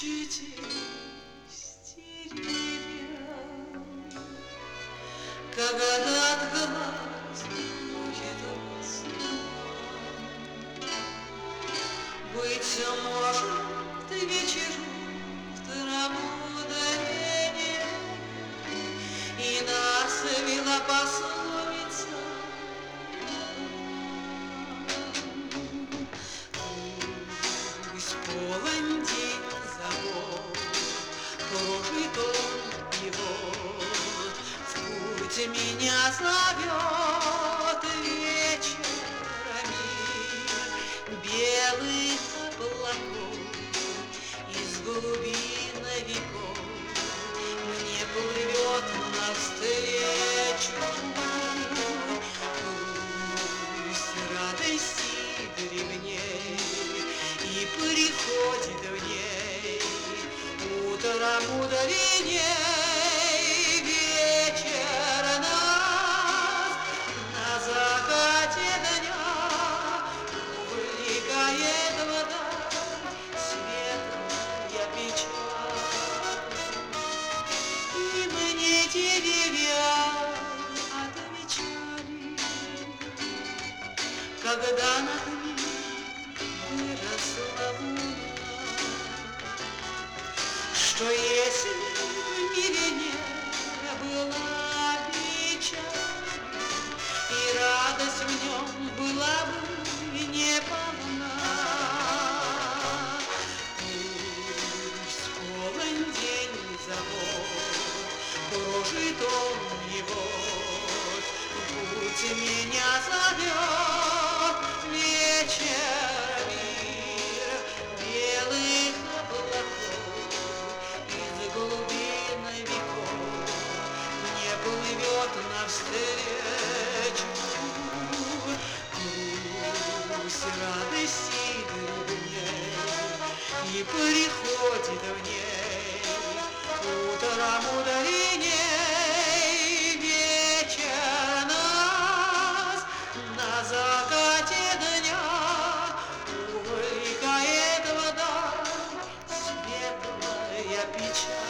Кружитесь деревья, когда от глаз уходит весна. Быть может, вечером в траву доверие, и нас вела пословица. Пусть полон день забот, кружит он его, в путь меня зовет вечерами белых облаков из глубин веков мне плывет навстречу. Пусть радости древней и приходит в ней утром мудреней вечер нас на закате дня увлекает вдаль светлая печаль. И мне деревья отвечали, когда над ним выросла луна, что если в мире не была печаль, и радость в нем была бы неполна. Пусть полон день забот, кружит он его, путь меня зовет вечерами белых облаков из глубин веков мне плывет навстречу. Пусть радости древней и приходит в ней утром мудреней вечер нас на закате дня увлекает вдаль светлая печаль.